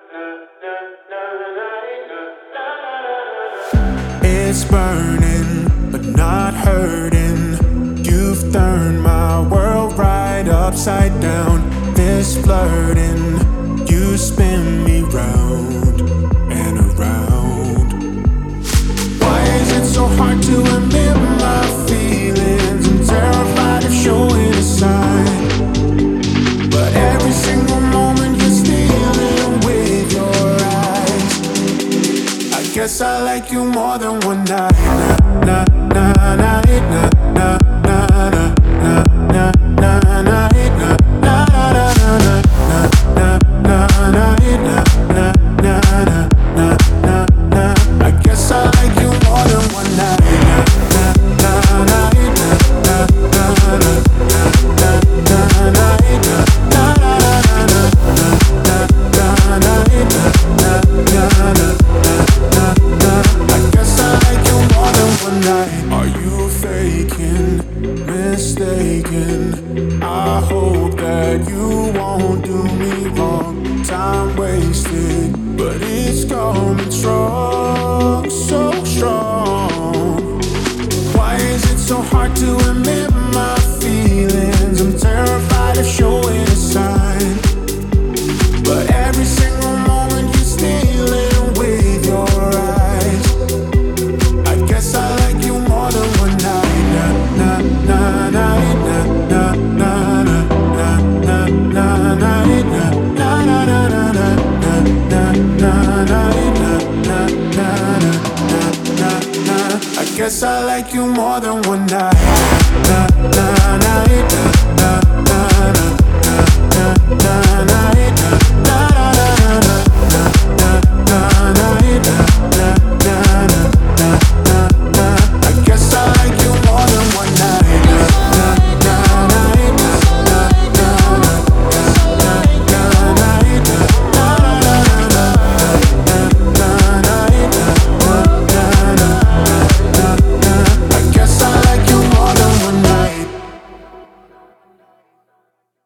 It's burning, but not hurting. You've turned my world right upside down. This flirting, you spin me round and around. Why is it so hard to admit my feelings? I'm terrified of showing a sign, but every single moment you're stealing with your eyes. I guess I like you more than one night. Na na na na na na na na na na na na na na na. I guess I like you more than one night. Na na na na na na na na na na I guess I like you more than one night. Are you faking, mistaken? I hope that you won't do me wrong. Time wasted, but it's coming strong, so strong. Why is it so hard to admit my feelings? I'm terrified of showing a sign, but every single moment you're stealing with your eyes. I guess I like you more than one night. Na na na na na na na na na na na I guess I like you more than one night. Na na na na